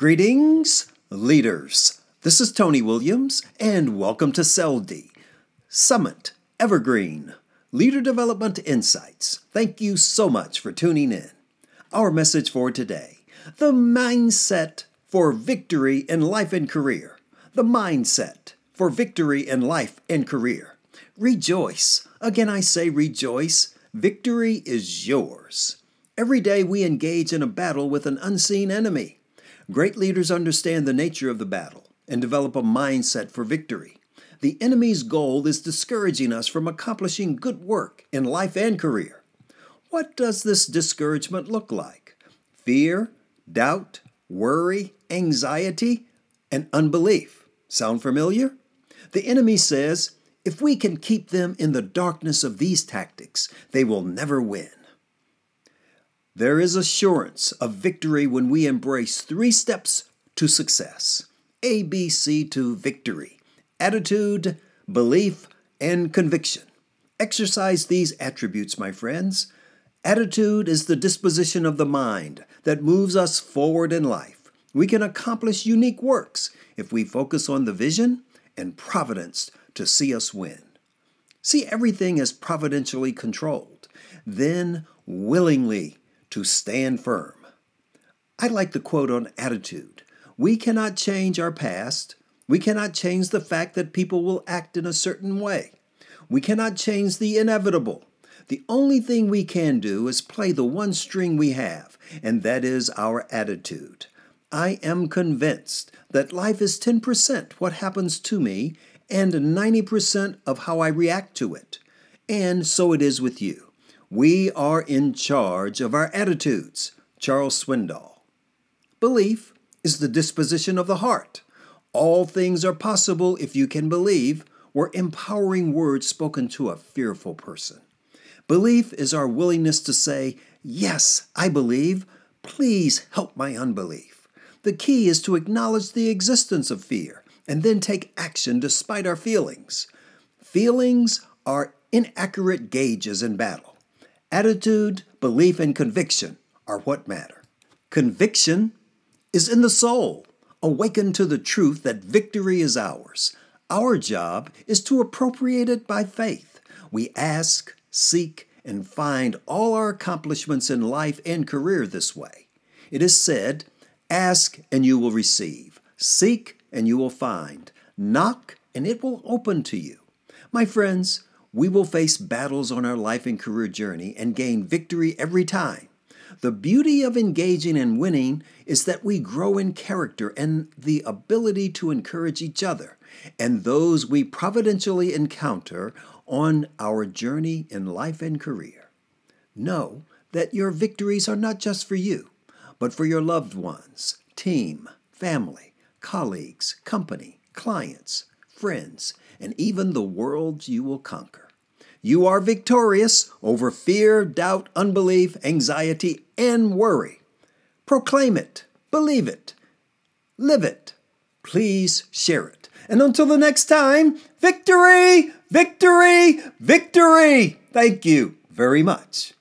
Greetings, leaders. This is Tony Williams, and welcome to CELD, Summit Evergreen Leader Development Insights. Thank you so much for tuning in. Our message for today, the mindset for victory in life and career. The mindset for victory in life and career. Rejoice. Again, I say rejoice. Victory is yours. Every day we engage in a battle with an unseen enemy. Great leaders understand the nature of the battle and develop a mindset for victory. The enemy's goal is discouraging us from accomplishing good work in life and career. What does this discouragement look like? Fear, doubt, worry, anxiety, and unbelief. Sound familiar? The enemy says, if we can keep them in the darkness of these tactics, they will never win. There is assurance of victory when we embrace 3 steps to success. ABC to victory. Attitude, belief, and conviction. Exercise these attributes, my friends. Attitude is the disposition of the mind that moves us forward in life. We can accomplish unique works if we focus on the vision and providence to see us win. See everything as providentially controlled, then willingly to stand firm. I like the quote on attitude. We cannot change our past. We cannot change the fact that people will act in a certain way. We cannot change the inevitable. The only thing we can do is play the one string we have, and that is our attitude. I am convinced that life is 10% what happens to me and 90% of how I react to it. And so it is with you. We are in charge of our attitudes. Charles Swindoll. Belief is the disposition of the heart. All things are possible if you can believe were empowering words spoken to a fearful person. Belief is our willingness to say, yes, I believe. Please help my unbelief. The key is to acknowledge the existence of fear and then take action despite our feelings. Feelings are inaccurate gauges in battle. Attitude, belief, and conviction are what matter. Conviction is in the soul, awakened to the truth that victory is ours. Our job is to appropriate it by faith. We ask, seek, and find all our accomplishments in life and career this way. It is said, ask and you will receive. Seek and you will find. Knock and it will open to you. My friends, we will face battles on our life and career journey and gain victory every time. The beauty of engaging and winning is that we grow in character and the ability to encourage each other and those we providentially encounter on our journey in life and career. Know that your victories are not just for you, but for your loved ones, team, family, colleagues, company, clients, friends, and even the world you will conquer. You are victorious over fear, doubt, unbelief, anxiety, and worry. Proclaim it, believe it, live it. Please share it. And until the next time, victory, victory, victory. Thank you very much.